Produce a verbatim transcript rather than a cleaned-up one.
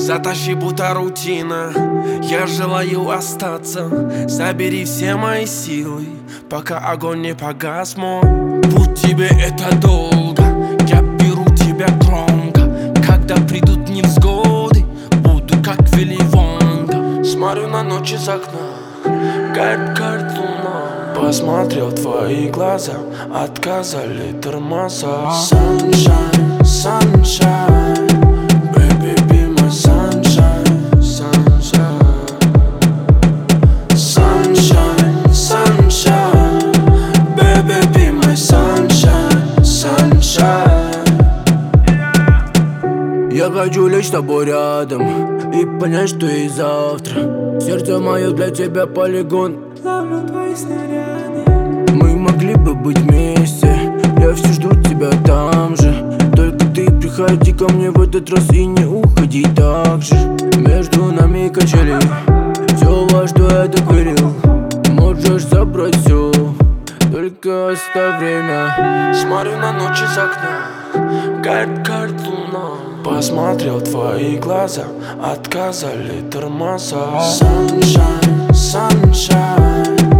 Затащи, будто рутина. Я желаю остаться. Забери все мои силы, пока огонь не погас мой. Путь тебе это долго, я беру тебя громко. Когда придут невзгоды, буду как Вилли Вонка. Смотрю на ночь из окна, горит, горит луна. Посмотрел в твои глаза, отказали тормоза. Sunshine, sunshine, baby, be my sunshine, sunshine. Sunshine, sunshine, baby, be my sunshine, sunshine. Я хочу лечь с тобой рядом и понять, что и завтра сердце мое для тебя полигон. Ловлю твои снаряды. Мы могли бы быть вместе, я все жду тебя там же. Только ты приходи ко мне в этот раз и не уходи так же. Между нами качели, все, во что я так верил. Можешь забрать все, только оставь время. Смотрю на ночь из окна, горит, горит луна. Посмотрел в твои глаза, отказали тормоза. Sunshine, sunshine,